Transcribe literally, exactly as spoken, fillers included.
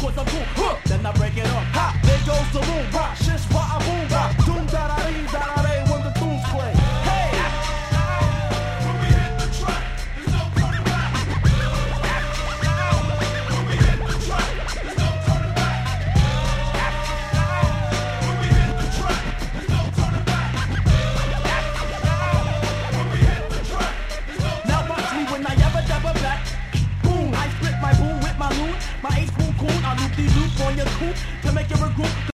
was a boom, huh. Then I break it up, ha, there goes the boom, rock, shish, wa, a boom, rock, doom, da da dee, da da day, when the tunes play. Hey! When we hit the track, there's no turning back. When we hit the track, there's no turning back. When we hit the track, there's no turning back. When we hit the track, there's no turning back. Now watch me when I ever dabba back. Boom, I split my boom with my loot. My ace boom cool, I loop de loop on your coupe to make it regroup.